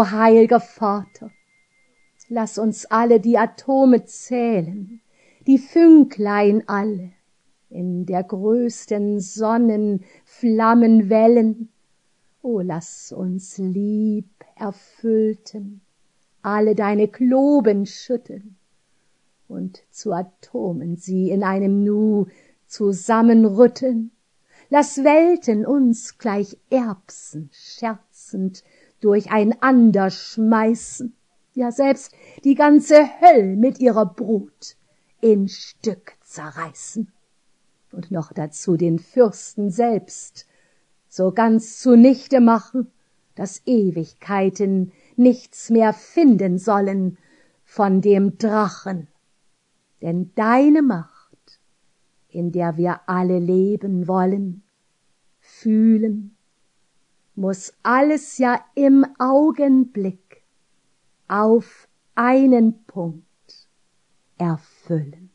O heil'ger Vater, lass uns alle die Atome zählen, die Fünklein alle, in der größten Sonnenflammenwellen. O lass uns lieb erfüllten alle deine Globen schütteln und zu Atomen sie in einem Nu zusammenrütteln. Lass Welten uns gleich Erbsen scherzend durcheinander schmeißen, ja selbst die ganze Höll mit ihrer Brut in Stück zerreißen. Und noch dazu den Fürsten selbst so ganz zunichte machen, dass Ewigkeiten nichts mehr finden sollen von dem Drachen. Denn deine Macht, in der wir alle leben wollen, fühlen, muss alles ja im Augenblick auf einen Punkt erfüllen.